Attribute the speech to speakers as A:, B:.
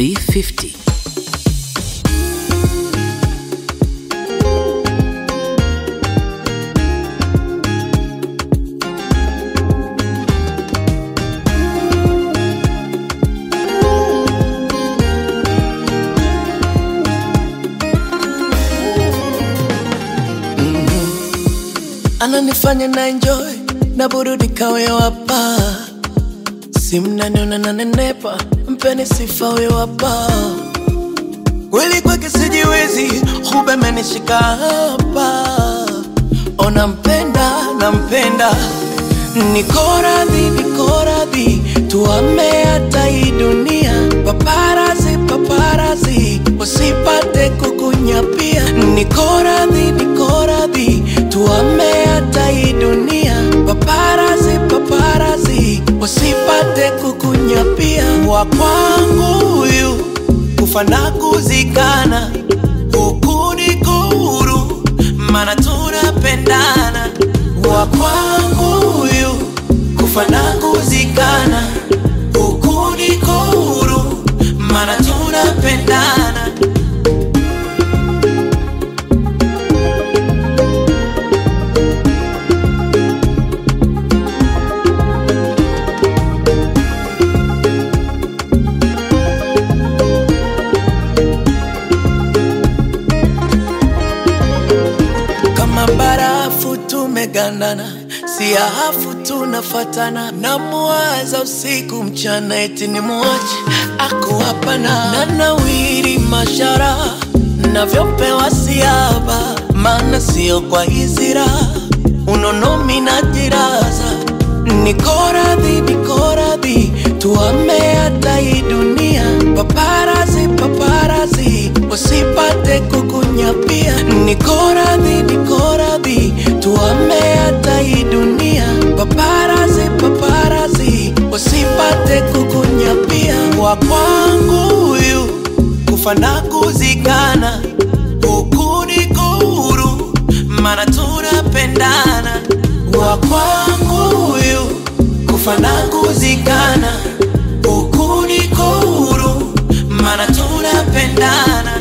A: V50.
B: Ananifanya na enjoy na burudika wewe hapa. Simnaniona na nenepa, mpeni sifa wewe hapa. Kweli kwake sijiwezi, hube menishika hapa. Ona nampenda. Niko radhi, tuame hata hii dunia. Paparazi, wasipate kukunyapia. Niko radhi, tuame hata hii dunia. Paparazi, wasipate kukunyapia. Wa kwangu huyu, kufa na kuzikana. Huku niko huru, maana tunapendana. Wa kwangu huyu, kufa na kuzikana. Huku niko huru, maana tunapendana. Kama barafu tumegandana, si hafu tunafatana. Namuwaza usiku mchana, eti ni muache ako hapana. Nanawiri mashara, navyopewa siaba. Maana sio kwa hizira, unonomi na jiraza. Niko radhi, tuame hata hii dunia. Paparazi, wasipate kukunyapia. Niko radhi, tuame hata hii dunia. Paparazi, wasipate kukunyapia. Wa kwangu huyu, kufa na kuzikana. Huku niko huru, maana tunapendana. Wa kwangu huyu, kufa na kuzikana. Huku niko huru, maana tunapendana.